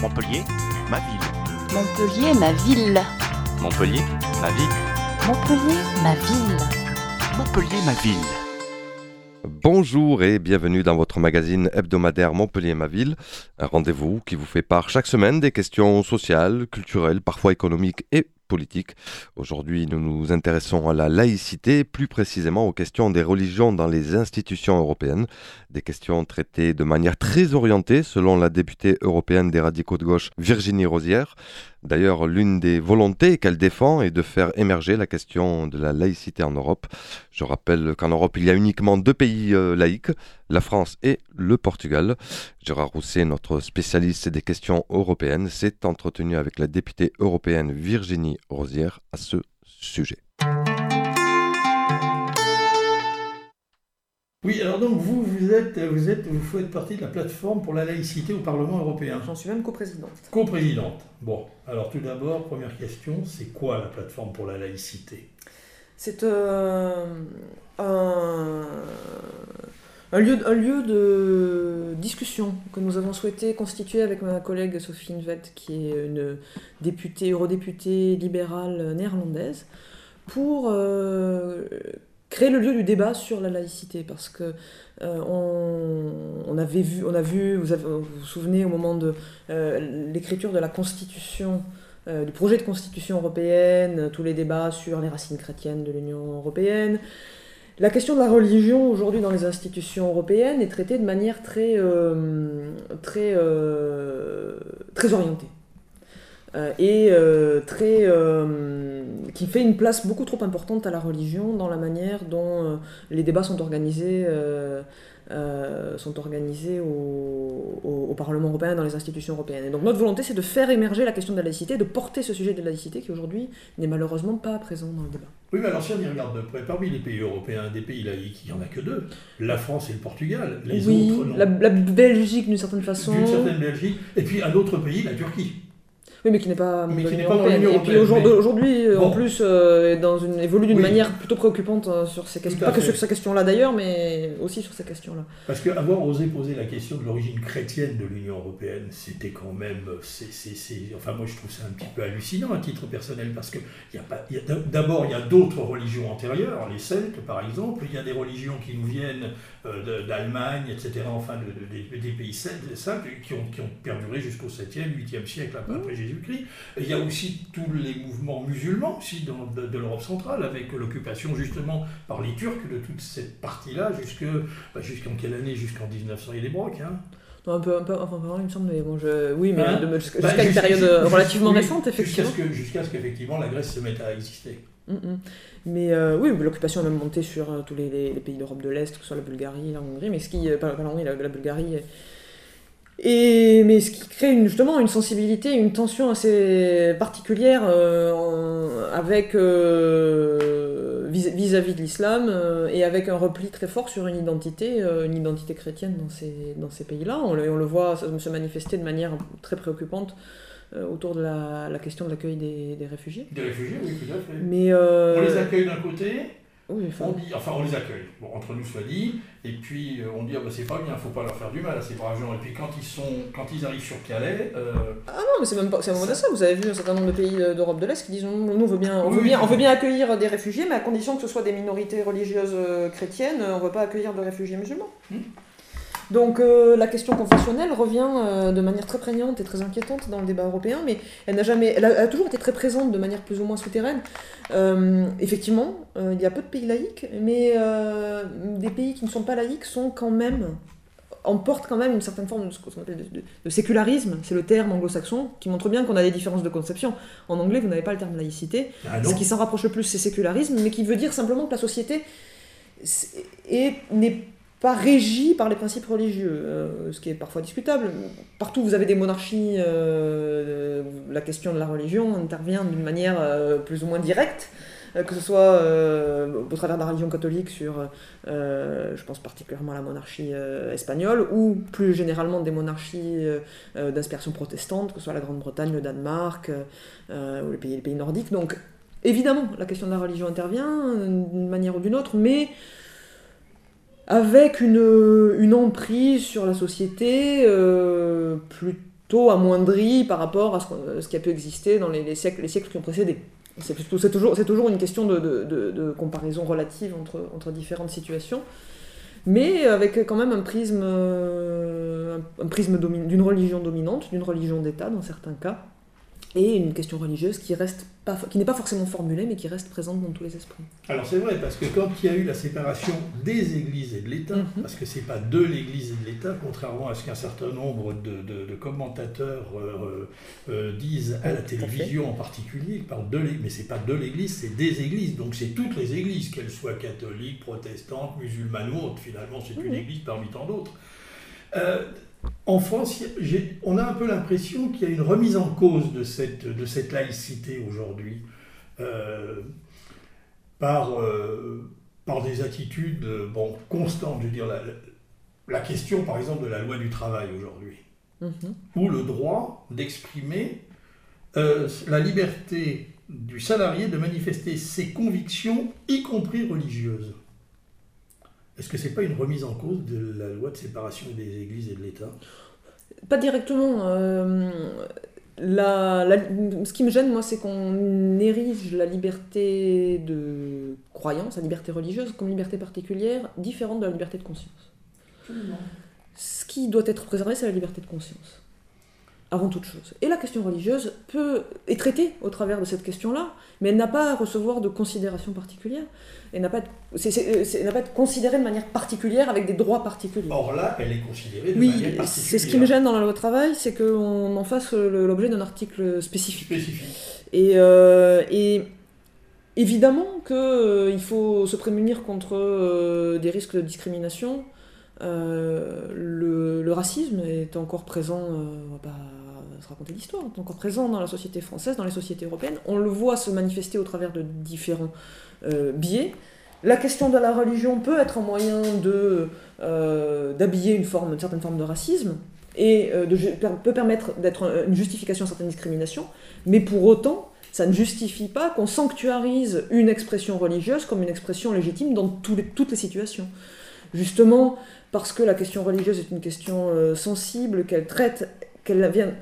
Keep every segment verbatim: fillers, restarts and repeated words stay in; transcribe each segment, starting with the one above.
Montpellier, ma ville. Montpellier, ma ville. Montpellier, ma ville. Montpellier, ma ville. Montpellier, ma ville. Bonjour et bienvenue dans votre magazine hebdomadaire Montpellier, ma ville. Un rendez-vous qui vous fait part chaque semaine des questions sociales, culturelles, parfois économiques et politiques. Aujourd'hui, nous nous intéressons à la laïcité, plus précisément aux questions des religions dans les institutions européennes. Des questions traitées de manière très orientée, selon la députée européenne des radicaux de gauche, Virginie Rozière. D'ailleurs, l'une des volontés qu'elle défend est de faire émerger la question de la laïcité en Europe. Je rappelle qu'en Europe, il y a uniquement deux pays euh, laïques, la France et le Portugal. Gérard Rousset, notre spécialiste des questions européennes, s'est entretenu avec la députée européenne Virginie Rozière à ce sujet. Oui, alors donc vous, vous êtes, vous êtes, vous faites partie de la plateforme pour la laïcité au Parlement européen. J'en suis même coprésidente. Co-présidente. Bon, alors tout d'abord, première question, c'est quoi la plateforme pour la laïcité ? C'est euh, un, un, lieu, un lieu de discussion que nous avons souhaité constituer avec ma collègue Sophie Invelt, qui est une députée, eurodéputée libérale néerlandaise, pour euh, créer le lieu du débat sur la laïcité, parce que euh, on, on avait vu, on a vu, vous avez, vous, vous souvenez au moment de euh, l'écriture de la Constitution, euh, du projet de Constitution européenne, tous les débats sur les racines chrétiennes de l'Union européenne. La question de la religion aujourd'hui dans les institutions européennes est traitée de manière très, euh, très, euh, très orientée. Euh, et euh, très, euh, qui fait une place beaucoup trop importante à la religion dans la manière dont euh, les débats sont organisés, euh, euh, sont organisés au, au, au Parlement européen, dans les institutions européennes. Et donc notre volonté, c'est de faire émerger la question de la laïcité, de porter ce sujet de la laïcité qui aujourd'hui n'est malheureusement pas présent dans le débat. Oui, mais alors si on y regarde de près, parmi les pays européens, des pays laïcs, il n'y en a que deux, la France et le Portugal. Les oui, autres, non. La, la Belgique d'une certaine façon. D'une certaine Belgique, et puis un autre pays, la Turquie. Oui, mais qui n'est pas mais dans qui n'est l'Union pas dans européenne. l'Union Et puis européenne, aujourd'hui, mais... aujourd'hui bon. en plus, euh, dans une, évolue d'une oui. manière plutôt préoccupante euh, sur ces questions. Pas que fait. sur ces questions-là d'ailleurs, mais aussi sur ces questions-là. Parce qu'avoir osé poser la question de l'origine chrétienne de l'Union européenne, c'était quand même... C'est, c'est, c'est... Enfin, moi, je trouve ça un petit peu hallucinant à titre personnel, parce que y a pas, y a, d'abord, il y a d'autres religions antérieures, les Celtes, par exemple. Il y a des religions qui nous viennent euh, de, d'Allemagne, et cetera, enfin, de, de, de, des pays celtes, ça, qui, ont, qui ont perduré jusqu'au septième, huitième siècle après mmh. Jésus-Christ. Il y a aussi tous les mouvements musulmans aussi dans, de, de l'Europe centrale, avec l'occupation justement par les Turcs de toute cette partie-là, jusque, bah, jusqu'en quelle année ? Jusqu'en dix-neuf cents et des brocs, hein. Non, un peu, un peu, enfin, il me semble, mais bon, je... oui, mais hein de, jusqu'à, bah, jusqu'à une période jusqu'à, relativement oui, récente, effectivement. Jusqu'à ce, que, jusqu'à ce qu'effectivement la Grèce se mette à exister. Mm-mm. Mais euh, oui, l'occupation a même monté sur euh, tous les, les, les pays d'Europe de l'Est, que ce soit la Bulgarie, la Hongrie, mais ce qui, euh, pas, pas la Hongrie, la, la Bulgarie... Et, Et, mais ce qui crée une, justement une sensibilité, une tension assez particulière euh, en, avec, euh, vis- vis-à-vis de l'islam euh, et avec un repli très fort sur une identité, euh, une identité chrétienne dans ces, dans ces pays-là. On le, on le voit ça, se manifester de manière très préoccupante euh, autour de la, la question de l'accueil des, des réfugiés. Des réfugiés, oui, tout à fait. Mais, euh, on les accueille d'un côté... Oui, enfin... On dit, enfin, on les accueille, bon, entre nous soit dit, et puis euh, on dit, ah, bah, c'est pas bien, faut pas leur faire du mal à ces braves gens. Et puis quand ils, sont, quand ils arrivent sur Calais... Euh... Ah non, mais c'est même pas c'est un moment de ça. Vous avez vu un certain nombre de pays d'Europe de l'Est qui disent, nous, on veut bien, on veut oui, bien, oui. on veut bien accueillir des réfugiés, mais à condition que ce soit des minorités religieuses chrétiennes, on ne veut pas accueillir de réfugiés musulmans. Hmm. Donc euh, la question confessionnelle revient euh, de manière très prégnante et très inquiétante dans le débat européen, mais elle n'a jamais, elle a, elle a toujours été très présente de manière plus ou moins souterraine. Euh, effectivement, euh, il y a peu de pays laïcs, mais euh, des pays qui ne sont pas laïcs sont quand même, emportent quand même une certaine forme de ce qu'on appelle de, de, de sécularisme, c'est le terme anglo-saxon, qui montre bien qu'on a des différences de conception. En anglais, vous n'avez pas le terme laïcité, ah ce qui s'en rapproche le plus, c'est sécularisme, mais qui veut dire simplement que la société est, n'est pas régie par les principes religieux, euh, ce qui est parfois discutable. Partout où vous avez des monarchies, euh, la question de la religion intervient d'une manière euh, plus ou moins directe, euh, que ce soit euh, au travers de la religion catholique sur, euh, je pense particulièrement à la monarchie euh, espagnole, ou plus généralement des monarchies euh, d'inspiration protestante, que ce soit la Grande-Bretagne, le Danemark, euh, ou les pays, les pays nordiques. Donc évidemment, la question de la religion intervient d'une manière ou d'une autre, mais avec une, une emprise sur la société euh, plutôt plutôt amoindri par rapport à ce, ce qui a pu exister dans les, les, siècles, les siècles qui ont précédé. C'est, plutôt, c'est, toujours, c'est toujours une question de, de, de, de comparaison relative entre, entre différentes situations, mais avec quand même un prisme, euh, un prisme domi- d'une religion dominante, d'une religion d'État dans certains cas, et une question religieuse qui, reste pas, qui n'est pas forcément formulée, mais qui reste présente dans tous les esprits. Alors c'est vrai, parce que quand il y a eu la séparation des églises et de l'État, mm-hmm. parce que c'est pas de l'Église et de l'État, contrairement à ce qu'un certain nombre de, de, de commentateurs euh, euh, disent à la télévision en particulier, ils parlent de l'Église, mais c'est pas de l'Église, c'est des églises, donc c'est toutes les églises, qu'elles soient catholiques, protestantes, musulmanes ou autres, finalement c'est mm-hmm. une église parmi tant d'autres. Euh, En France, j'ai, on a un peu l'impression qu'il y a une remise en cause de cette, de cette laïcité aujourd'hui euh, par, euh, par des attitudes bon, constantes. Je veux dire, la, la question, par exemple, de la loi du travail aujourd'hui, mmh. ou le droit d'exprimer euh, la liberté du salarié de manifester ses convictions, y compris religieuses. Est-ce que ce n'est pas une remise en cause de la loi de séparation des églises et de l'État ? Pas directement. Euh, la, la, ce qui me gêne, moi, c'est qu'on érige la liberté de croyance, la liberté religieuse, comme liberté particulière, différente de la liberté de conscience. Absolument. Ce qui doit être préservé, c'est la liberté de conscience, avant toute chose. Et la question religieuse peut, est traitée au travers de cette question-là, mais elle n'a pas à recevoir de considération particulière. Elle n'a pas, à être, c'est, c'est, c'est, elle n'a pas à être considérée de manière particulière, avec des droits particuliers. Or là, elle est considérée de oui, manière particulière. C'est ce qui me gêne dans la loi travail, c'est qu'on en fasse l'objet d'un article spécifique. Spécifique. Et, euh, et évidemment qu'il euh, faut se prémunir contre euh, des risques de discrimination. Euh, le, le racisme est encore présent, euh, on va pas se raconter l'histoire, est encore présent dans la société française, dans les sociétés européennes. On le voit se manifester au travers de différents euh, biais. La question de la religion peut être un moyen de, euh, d'habiller une, forme, une certaine forme de racisme et euh, de, peut permettre d'être une justification à certaines discriminations, mais pour autant, ça ne justifie pas qu'on sanctuarise une expression religieuse comme une expression légitime dans tous les, toutes les situations. Justement, parce que la question religieuse est une question euh, sensible, qu'elle traite, qu'elle vient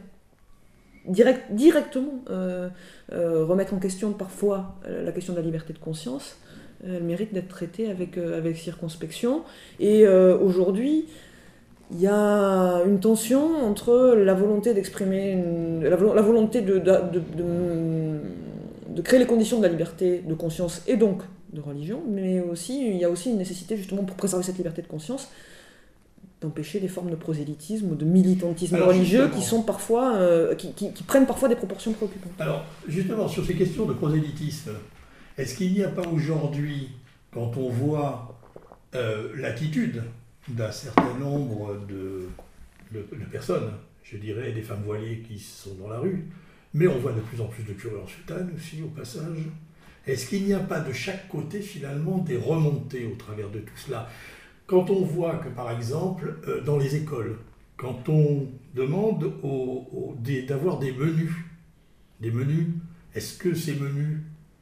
direct, directement euh, euh, remettre en question parfois euh, la question de la liberté de conscience, euh, elle mérite d'être traitée avec, euh, avec circonspection. Et euh, aujourd'hui, il y a une tension entre la volonté d'exprimer, une, la, la volonté de, de, de, de, de créer les conditions de la liberté de conscience et donc de religion, mais aussi, il y a aussi une nécessité justement pour préserver cette liberté de conscience d'empêcher des formes de prosélytisme ou de militantisme Alors, religieux qui sont parfois, euh, qui, qui, qui prennent parfois des proportions préoccupantes. Alors, justement, sur ces questions de prosélytisme, est-ce qu'il n'y a pas aujourd'hui, quand on voit euh, l'attitude d'un certain nombre de, de, de personnes, je dirais des femmes voilées qui sont dans la rue, mais on voit de plus en plus de curés en soutane aussi, au passage, est-ce qu'il n'y a pas de chaque côté, finalement, des remontées au travers de tout cela ? Quand on voit que, par exemple, euh, dans les écoles, quand on demande aux, aux, des, d'avoir des menus, des menus, est-ce que ces menus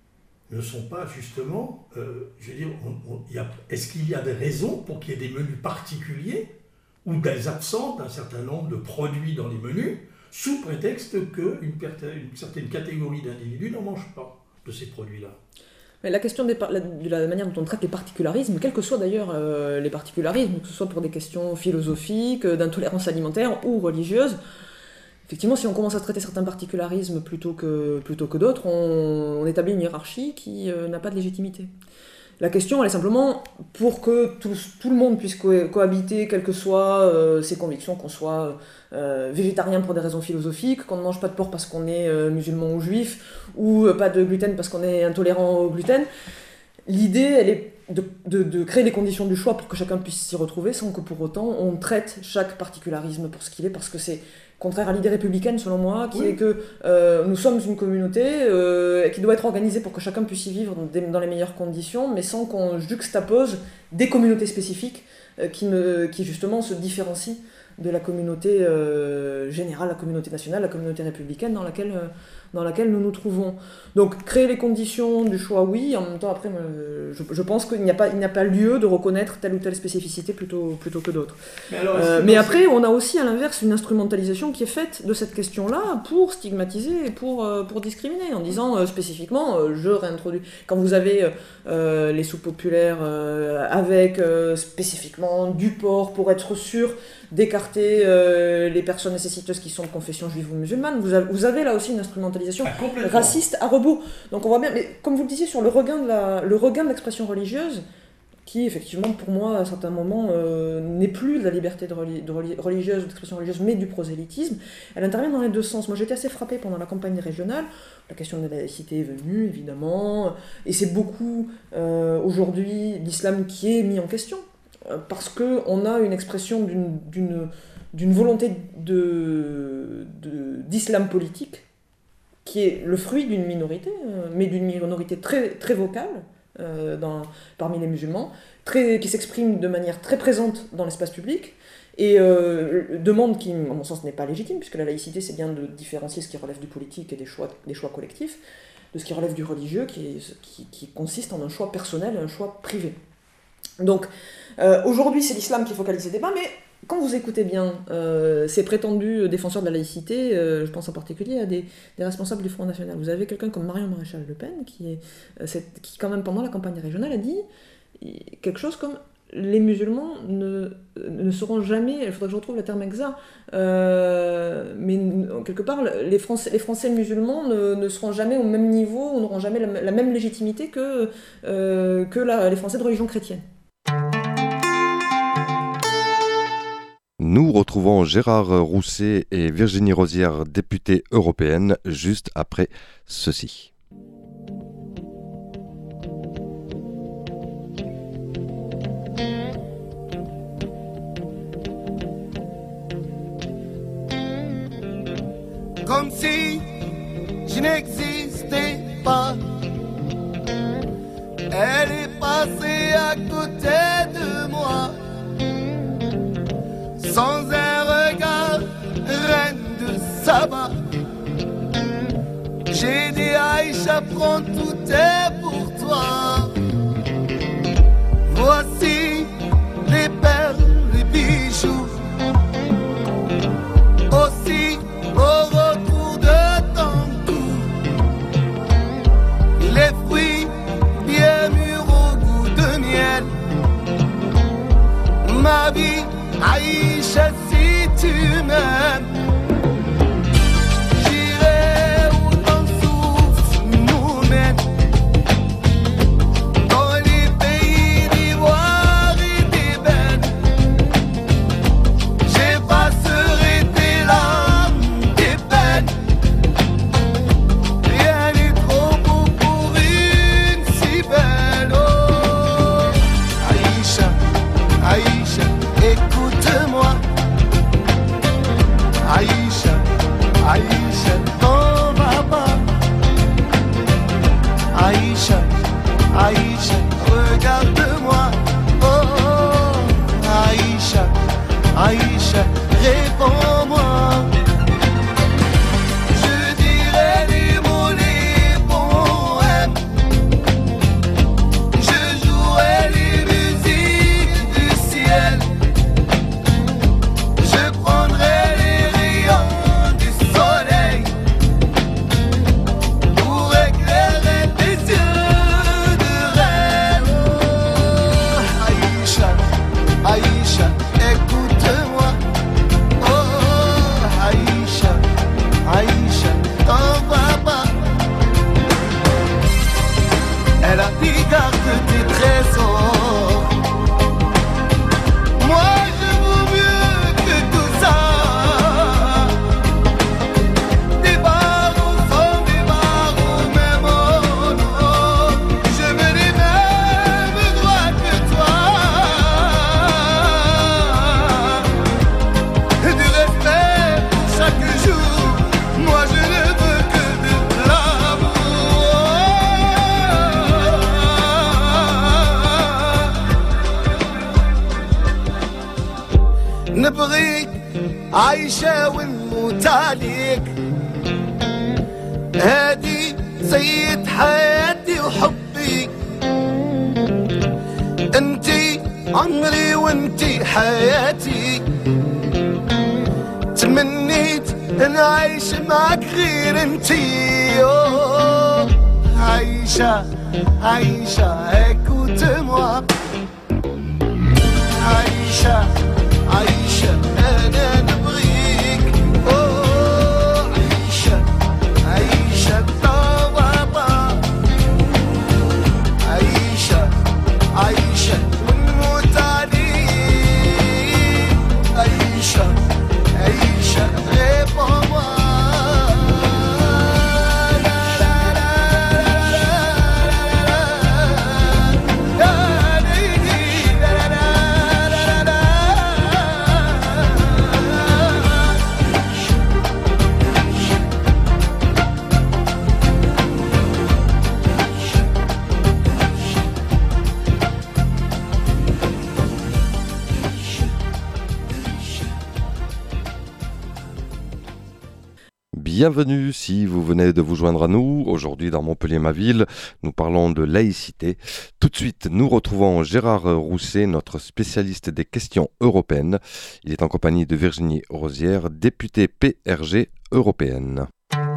ne sont pas justement, euh, je veux dire, on, on, y a, est-ce qu'il y a des raisons pour qu'il y ait des menus particuliers ou des absences d'un certain nombre de produits dans les menus, sous prétexte qu'une une certaine catégorie d'individus n'en mangent pas de ces produits-là ? Mais la question des par- la, de la manière dont on traite les particularismes, quels que soient d'ailleurs euh, les particularismes, que ce soit pour des questions philosophiques, euh, d'intolérance alimentaire ou religieuse, effectivement, si on commence à traiter certains particularismes plutôt que, plutôt que d'autres, on, on établit une hiérarchie qui euh, n'a pas de légitimité. La question, elle est simplement, pour que tout, tout le monde puisse co- cohabiter, quelles que soient euh, ses convictions, qu'on soit euh, végétarien pour des raisons philosophiques, qu'on ne mange pas de porc parce qu'on est euh, musulman ou juif, ou euh, pas de gluten parce qu'on est intolérant au gluten. L'idée, elle est de, de, de créer les conditions du choix pour que chacun puisse s'y retrouver, sans que pour autant on traite chaque particularisme pour ce qu'il est, parce que c'est contraire à l'idée républicaine, selon moi, qui oui. est que euh, nous sommes une communauté euh, qui doit être organisée pour que chacun puisse y vivre dans les meilleures conditions, mais sans qu'on juxtapose des communautés spécifiques euh, qui, ne, qui justement se différencient de la communauté euh, générale, la communauté nationale, la communauté républicaine dans laquelle, euh, dans laquelle nous nous trouvons. Donc créer les conditions du choix, oui, en même temps après euh, je, je pense qu'il n'y a pas, il n'y a pas lieu de reconnaître telle ou telle spécificité plutôt, plutôt que d'autres. Mais, alors, euh, mais après on a aussi à l'inverse une instrumentalisation qui est faite de cette question-là pour stigmatiser et pour, euh, pour discriminer, en disant euh, spécifiquement, euh, je réintroduis, quand vous avez euh, les soupes populaires euh, avec euh, spécifiquement du porc pour être sûr d'écarter euh, les personnes nécessiteuses qui sont de confession juive ou musulmane, vous avez, vous avez là aussi une instrumentalisation ah, raciste à rebours. Donc on voit bien, mais comme vous le disiez, sur le regain de, la, le regain de l'expression religieuse, qui effectivement pour moi à certains moments euh, n'est plus de la liberté de, reli- de reli- religieuse, d'expression religieuse, mais du prosélytisme, elle intervient dans les deux sens. Moi j'étais assez frappée pendant la campagne régionale, la question de la laïcité est venue évidemment, et c'est beaucoup euh, aujourd'hui l'islam qui est mis en question, parce qu'on a une expression d'une, d'une, d'une volonté de, de, d'islam politique qui est le fruit d'une minorité, mais d'une minorité très, très vocale euh, dans, parmi les musulmans, très, qui s'exprime de manière très présente dans l'espace public, et euh, demande qui, à mon sens, n'est pas légitime, puisque la laïcité, c'est bien de différencier ce qui relève du politique et des choix, des choix collectifs, de ce qui relève du religieux, qui, est, qui, qui consiste en un choix personnel et un choix privé. Donc, euh, aujourd'hui, c'est l'islam qui focalise les débats, mais quand vous écoutez bien euh, ces prétendus défenseurs de la laïcité, euh, je pense en particulier à des, des responsables du Front National. Vous avez quelqu'un comme Marion Maréchal Le Pen, qui, est, euh, cette, qui quand même pendant la campagne régionale a dit quelque chose comme « les musulmans ne, ne seront jamais », il faudrait que je retrouve le terme exact, euh, mais quelque part, les Français, les Français musulmans ne, ne seront jamais au même niveau, ou n'auront jamais la, la même légitimité que, euh, que la, les Français de religion chrétienne. Nous retrouvons Gérard Rousset et Virginie Rosière, députées européennes, juste après ceci. Comme si je n'existais pas, elle est passée à côté de moi. Sans un regard, reine de Saba. J'ai dit Aïcha, prends tout est pour toi. Voici les perles, les bijoux. Aussi au retour de ton cou, les fruits bien mûrs au goût de miel. Ma vie, Aïcha, si tu m'aimes, j'irai où ton souffle nous mène. عليك هادي زيت حياتي وحبي انتي عمري وانتي حياتي تمنيت نعيش معك غير انتي أوه. عايشة عايشة هيك وتموع عايشة عايشة أنا نبغيك أوه. عايشة عايشة طبابا عايشة عايشة ونموت عليك عايشة عايشة غير بابا Bienvenue si vous venez de vous joindre à nous. Aujourd'hui dans Montpellier ma ville, nous parlons de laïcité. Tout de suite, nous retrouvons Gérard Rousset, notre spécialiste des questions européennes. Il est en compagnie de Virginie Rosière, députée P R G européenne.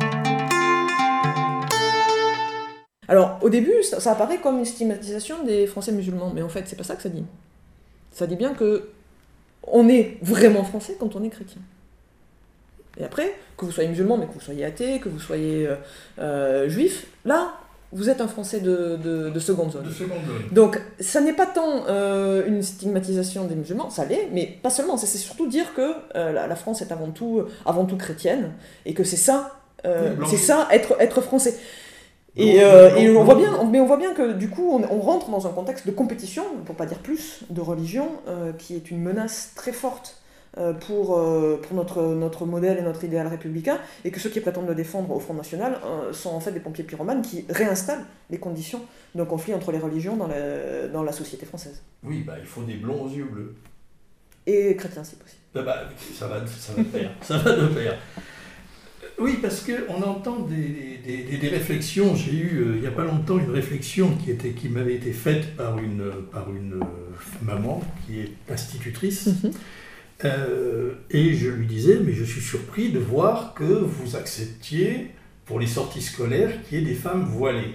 Alors, au début, ça, ça apparaît comme une stigmatisation des Français musulmans, mais en fait, c'est pas ça que ça dit. Ça dit bien que on est vraiment français quand on est chrétien. Et après, que vous soyez musulman, mais que vous soyez athée, que vous soyez euh, euh, juif, là, vous êtes un Français de, de, de seconde zone. De seconde zone. Donc, ça n'est pas tant euh, une stigmatisation des musulmans, ça l'est, mais pas seulement. C'est, c'est surtout dire que euh, la, la France est avant tout, avant tout chrétienne, et que c'est ça, euh, oui, c'est ça être, être français. Blanc, Et, euh, blanc, et on blanc. voit bien, mais on voit bien que du coup, on, on rentre dans un contexte de compétition, pour pas dire plus, de religion, euh, qui est une menace très forte euh, pour, euh, pour notre, notre modèle et notre idéal républicain, et que ceux qui prétendent le défendre au Front National euh, sont en fait des pompiers pyromanes qui réinstallent les conditions d'un conflit entre les religions dans la, dans la société française. Oui, bah, il faut des blonds aux yeux bleus. Et chrétiens, si possible. Bah, bah, ça va, ça va de pair. Ça va de pair. Oui, parce qu'on entend des, des, des, des réflexions. J'ai eu, euh, il n'y a pas longtemps, une réflexion qui, était, qui m'avait été faite par une, par une euh, maman qui est institutrice. Mm-hmm. Euh, et je lui disais, mais je suis surpris de voir que vous acceptiez, pour les sorties scolaires, qu'il y ait des femmes voilées.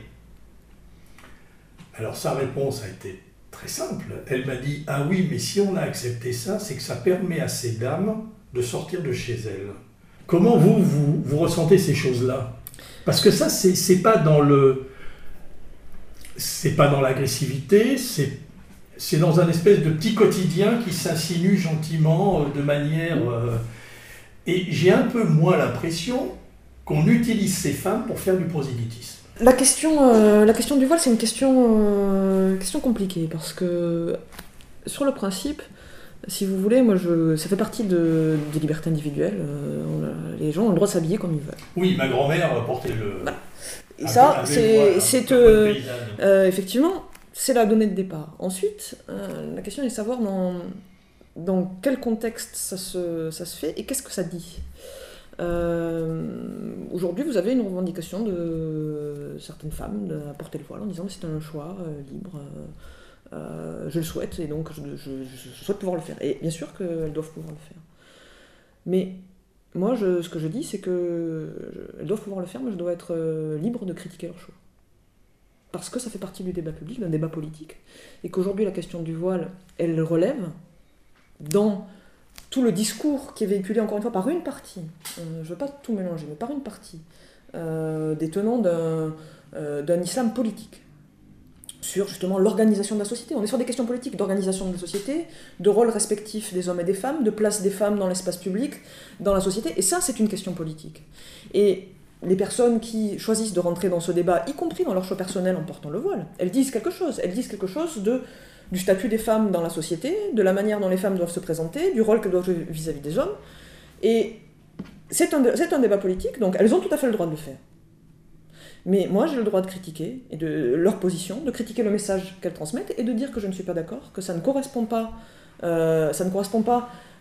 Alors sa réponse a été très simple. Elle m'a dit, ah oui, mais si on a accepté ça, c'est que ça permet à ces dames de sortir de chez elles. Comment vous, vous, vous ressentez ces choses-là ? Parce que ça, c'est, c'est pas dans le... C'est pas dans l'agressivité, c'est... C'est dans un espèce de petit quotidien qui s'insinue gentiment, euh, de manière... Euh, et j'ai un peu moins l'impression qu'on utilise ces femmes pour faire du prosélytisme. La question, euh, la question du voile, c'est une question, euh, question compliquée, parce que, sur le principe, si vous voulez, moi, je, ça fait partie de, des libertés individuelles. Euh, on a, les gens ont le droit de s'habiller comme ils veulent. Oui, ma grand-mère portait le... Voilà. Et avait, ça, avait c'est, le voile, c'est hein, euh, paysanne. euh, effectivement... C'est la donnée de départ. Ensuite, euh, la question est de savoir dans, dans quel contexte ça se, ça se fait et qu'est-ce que ça dit. Euh, aujourd'hui, vous avez une revendication de certaines femmes de porter le voile en disant que c'est un choix euh, libre, euh, euh, je le souhaite et donc je, je, je souhaite pouvoir le faire. Et bien sûr qu'elles doivent pouvoir le faire. Mais moi, je, ce que je dis, c'est qu'elles doivent pouvoir le faire, mais je dois être euh, libre de critiquer leur choix. Parce que ça fait partie du débat public, d'un débat politique, et qu'aujourd'hui la question du voile, elle relève dans tout le discours qui est véhiculé encore une fois par une partie, euh, je ne veux pas tout mélanger, mais par une partie, euh, des tenants d'un, euh, d'un islam politique, sur justement l'organisation de la société. On est sur des questions politiques d'organisation de la société, de rôle respectif des hommes et des femmes, de place des femmes dans l'espace public, dans la société, et ça c'est une question politique. Et les personnes qui choisissent de rentrer dans ce débat, y compris dans leur choix personnel en portant le voile, elles disent quelque chose. Elles disent quelque chose de, du statut des femmes dans la société, de la manière dont les femmes doivent se présenter, du rôle qu'elles doivent jouer vis-à-vis des hommes. Et c'est un, c'est un débat politique, donc elles ont tout à fait le droit de le faire. Mais moi, j'ai le droit de critiquer et de leur position, de critiquer le message qu'elles transmettent et de dire que je ne suis pas d'accord, que ça ne correspond pas, euh, ça ne correspond pas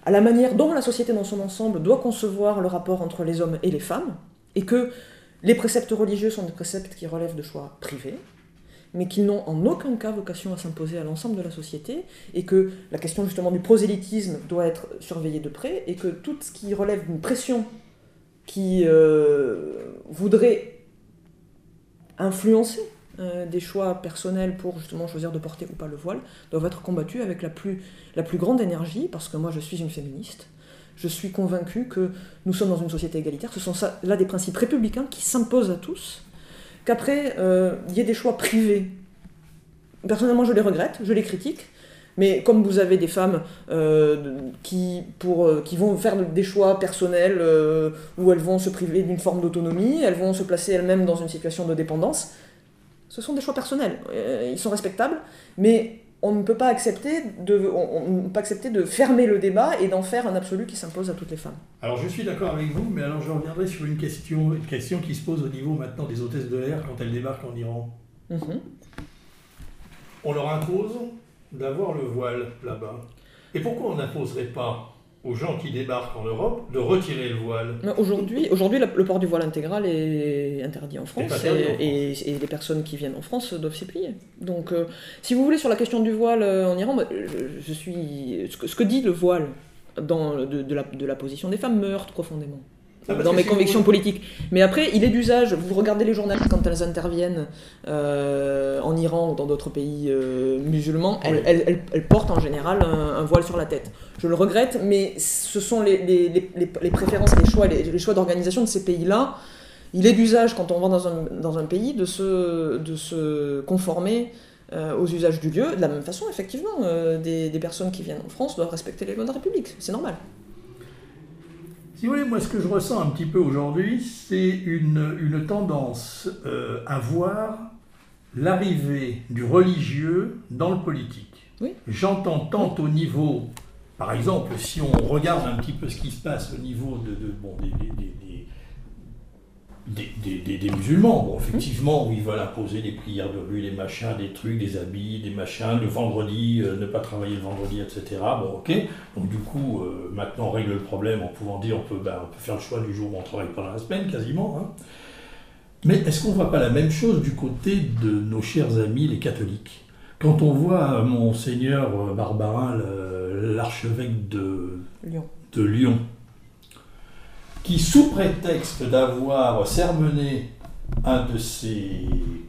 à la manière dont la société dans son ensemble doit concevoir le rapport entre les hommes et les femmes, et que les préceptes religieux sont des préceptes qui relèvent de choix privés, mais qui n'ont en aucun cas vocation à s'imposer à l'ensemble de la société, et que la question justement du prosélytisme doit être surveillée de près, et que tout ce qui relève d'une pression qui euh, voudrait influencer euh, des choix personnels pour justement choisir de porter ou pas le voile, doivent être combattus avec la plus, la plus grande énergie, parce que moi je suis une féministe, je suis convaincue que nous sommes dans une société égalitaire, ce sont ça, là des principes républicains qui s'imposent à tous, qu'après il euh, y ait des choix privés. Personnellement je les regrette, je les critique, mais comme vous avez des femmes euh, qui, pour, euh, qui vont faire des choix personnels euh, où elles vont se priver d'une forme d'autonomie, elles vont se placer elles-mêmes dans une situation de dépendance, ce sont des choix personnels, euh, ils sont respectables, mais on ne peut pas accepter de, on, on ne peut pas accepter de fermer le débat et d'en faire un absolu qui s'impose à toutes les femmes. Alors je suis d'accord avec vous, mais alors je reviendrai sur une question, une question qui se pose au niveau maintenant des hôtesses de l'air quand elles débarquent en Iran. Mmh. On leur impose d'avoir le voile là-bas. Et pourquoi on n'imposerait pas aux gens qui débarquent en Europe de retirer le voile? Aujourd'hui, aujourd'hui le port du voile intégral est interdit en France, interdit en France. Et, et, et les personnes qui viennent en France doivent s'y plier. Donc, euh, si vous voulez, sur la question du voile en Iran, je, je suis, ce que, ce que dit le voile dans, de, de, la, de la position des femmes me heurte profondément. Ah, dans mes convictions vous... politiques. Mais après, il est d'usage, vous regardez les journalistes quand elles interviennent euh, en Iran ou dans d'autres pays euh, musulmans, elles, oui. elles, elles, elles portent en général un, un voile sur la tête. Je le regrette, mais ce sont les, les, les, les préférences, les choix, les, les choix d'organisation de ces pays-là. Il est d'usage, quand on va dans un, dans un pays, de se, de se conformer euh, aux usages du lieu. De la même façon, effectivement, euh, des, des personnes qui viennent en France doivent respecter les lois de la République. C'est normal. Si vous voulez, moi ce que je ressens un petit peu aujourd'hui, c'est une, une tendance euh, à voir l'arrivée du religieux dans le politique. Oui. J'entends tant au niveau, par exemple, si on regarde un petit peu ce qui se passe au niveau de, de, bon, des, des, des, des, des, des, des musulmans, bon, effectivement, où ils veulent imposer des prières de rue, des machins, des trucs, des habits, des machins, le vendredi, euh, ne pas travailler le vendredi, et cetera. Bon, ok. Donc du coup, euh, maintenant on règle le problème en pouvant dire on peut, ben, on peut faire le choix du jour où on travaille pendant la semaine, quasiment. Hein. Mais est-ce qu'on ne voit pas la même chose du côté de nos chers amis les catholiques? Quand on voit Monseigneur Barbarin, le, l'archevêque de Lyon, de Lyon, qui, sous prétexte d'avoir sermonné un de ses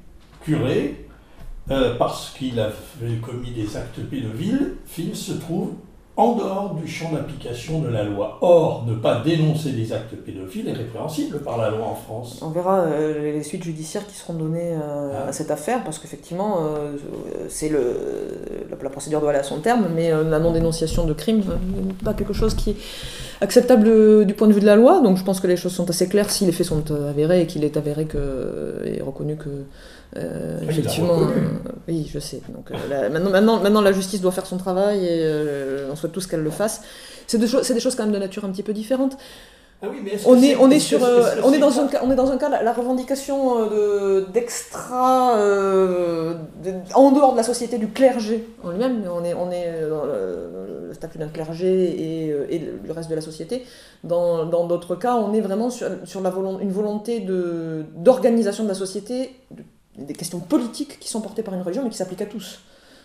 curés, euh, parce qu'il avait commis des actes pédophiles, se trouve en dehors du champ d'application de la loi. Or, ne pas dénoncer des actes pédophiles est répréhensible par la loi en France. On verra euh, les suites judiciaires qui seront données euh, ah. à cette affaire, parce qu'effectivement, euh, c'est le, la, la procédure doit aller à son terme, mais euh, la non-dénonciation de crime n'est pas quelque chose qui est acceptable euh, du point de vue de la loi, donc je pense que les choses sont assez claires si les faits sont avérés et qu'il est avéré que, et reconnu que Euh, oui, effectivement, euh, oui, je sais. Donc, euh, la, maintenant, maintenant, maintenant, la justice doit faire son travail et euh, on souhaite tous qu'elle le fasse. C'est des, cho- c'est des choses quand même de nature un petit peu différente. Ah oui, mais est-ce on que est, c'est, on est est-ce sur, que euh, c'est, on c'est est dans pas... un cas, on est dans un cas, la, la revendication de, d'extra, euh, de, en dehors de la société du clergé en lui-même. On est, on est dans le, le statut d'un clergé et, et le reste de la société. Dans, dans d'autres cas, on est vraiment sur, sur la volonté, une volonté de, d'organisation de la société. De, des questions politiques qui sont portées par une religion mais qui s'appliquent à tous,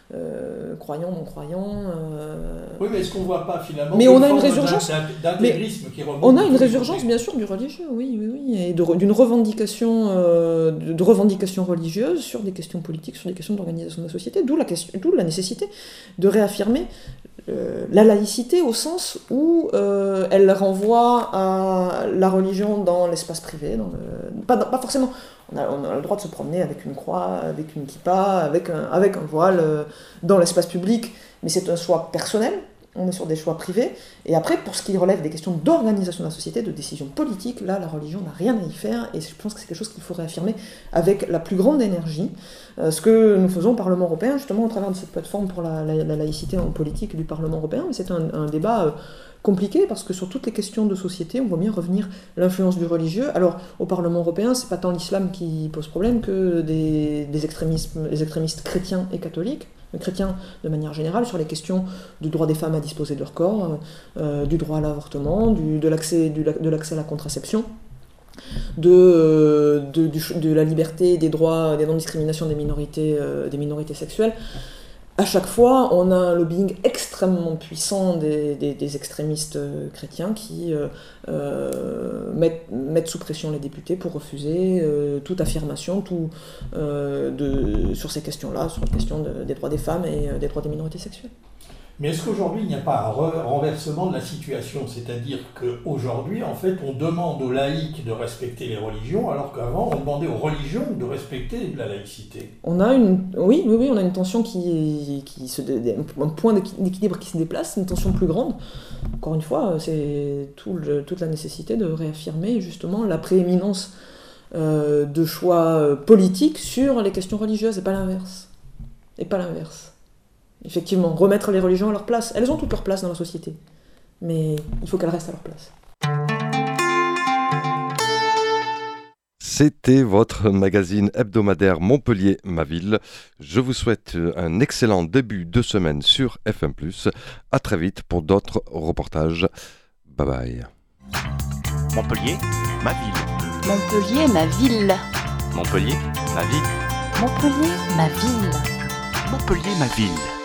euh, croyants, non-croyants. Euh... Oui, mais est-ce qu'on ne voit pas finalement mais on a une résurgence d'intégrisme qui remonte? On a une résurgence, bien sûr, du religieux, oui, oui, oui, et de, d'une revendication, euh, de, de revendication religieuse sur des questions politiques, sur des questions d'organisation de la société, d'où la, question, d'où la nécessité de réaffirmer euh, la laïcité au sens où euh, elle renvoie à la religion dans l'espace privé, dans le, pas, pas forcément. On a, on a le droit de se promener avec une croix, avec une kippa, avec un, avec un voile euh, dans l'espace public, mais c'est un choix personnel, on est sur des choix privés. Et après, pour ce qui relève des questions d'organisation de la société, de décision politique, là, la religion n'a rien à y faire, et je pense que c'est quelque chose qu'il faut réaffirmer avec la plus grande énergie. Euh, ce que nous faisons au Parlement européen, justement, au travers de cette plateforme pour la, la, la laïcité en politique du Parlement européen, c'est un, un débat... Euh, compliqué parce que sur toutes les questions de société, on voit bien revenir l'influence du religieux. Alors, au Parlement européen, c'est pas tant l'islam qui pose problème que des, des extrémismes, les extrémistes chrétiens et catholiques, chrétiens de manière générale, sur les questions du droit des femmes à disposer de leur corps, euh, du droit à l'avortement, du, de, l'accès, du, de l'accès à la contraception, de, de, du, de la liberté, des droits, des non-discriminations des minorités, euh, des minorités sexuelles. À chaque fois, on a un lobbying extrêmement puissant des, des, des extrémistes chrétiens qui euh, euh, mettent, mettent sous pression les députés pour refuser euh, toute affirmation tout, euh, de, sur ces questions-là, sur la question de, des droits des femmes et euh, des droits des minorités sexuelles. Mais est-ce qu'aujourd'hui, il n'y a pas un re- renversement de la situation ? C'est-à-dire qu'aujourd'hui, en fait, on demande aux laïcs de respecter les religions, alors qu'avant, on demandait aux religions de respecter la laïcité. On a une, oui, oui, oui, on a une tension qui, qui se, un point d'équilibre qui se déplace, une tension plus grande. Encore une fois, c'est tout le, toute la nécessité de réaffirmer justement la prééminence euh, de choix politiques sur les questions religieuses, et pas l'inverse. Et pas l'inverse. Effectivement, remettre les religions à leur place. Elles ont toute leur place dans la société, mais il faut qu'elles restent à leur place. C'était votre magazine hebdomadaire Montpellier, ma ville. Je vous souhaite un excellent début de semaine sur F M plus. À très vite pour d'autres reportages. Bye bye. Montpellier, ma ville. Montpellier, ma ville. Montpellier, ma ville. Montpellier, ma ville. Montpellier, ma ville.